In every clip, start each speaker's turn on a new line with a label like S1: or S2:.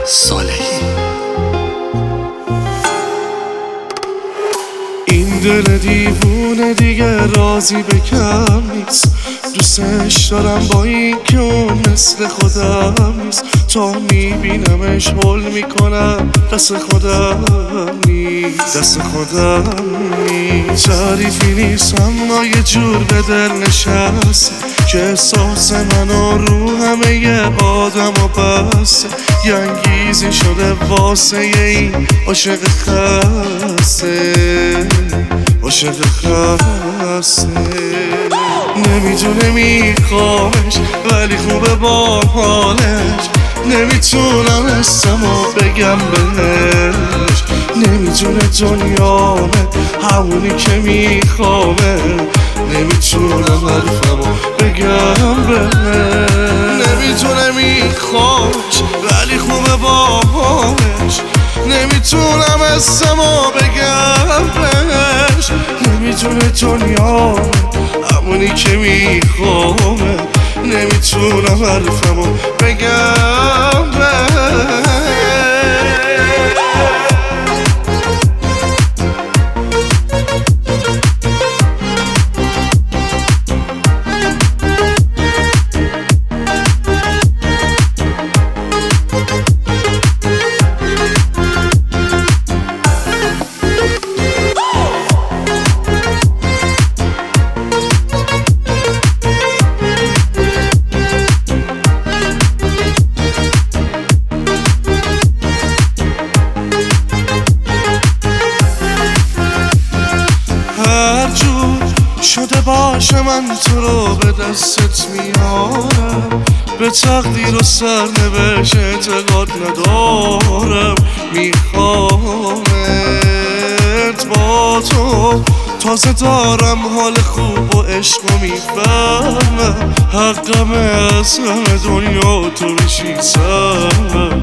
S1: صالحی.
S2: این دل دیوونه دیگه راضی به کم نیست، دوستش دارم با این که اون مثل خودم نیست. تا میبینمش حل میکنم دست خودم نیست، دست خودم نیست. تعریفی نیست اما یه جور به دل نشست که احساس منو رو همه یه آدم و بسته. یه انگیزی شده واسه این عاشق خسته، عاشق خسته. نمیدونه میخوامش ولی خوبه با حالش، نمیتونم اسمو بگم بهش. نمیدونه دنیامه همونی که میخوامه، نمیتونم حرفمو بگم بهش. نمیدونه میخوامش ولی خوبه با حالش، نمیتونم اسمو بگم بهش. نمیدونه دنیامه همونی که میخوامه، نمیتونم حرفمو بگم بهش. شده باشه من تو رو به دستت میارم، به تقدیر و سرنوشت اعتقاد ندارم. میخوامت با تو، تازه دارم حال خوب و عشق و میفهمم. حقمه از همه دنیا تو بشی سرم.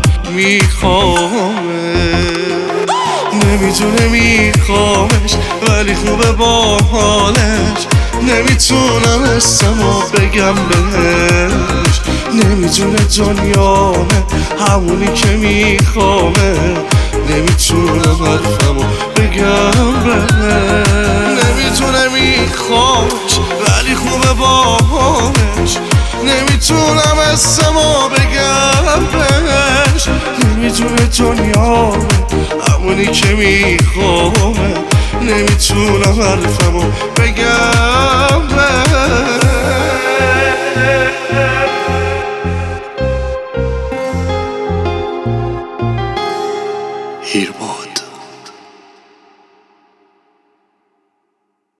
S2: میخوامت نمیدونه میخوامش ولی خوبه با حالش، نمیتونم اسمو بگم بهش. نمیدونه دنیامه همونی که میخوامه، نمیتونم حرفمو بگم بهش. نمیتونه میخوامش ولی خوبه با حالش، نمیتونم اسمو بگم بهش. نمیدونه دنیامه همونی که میخوامه، نمیتونم حرفمو بگم بهش.
S1: هیربو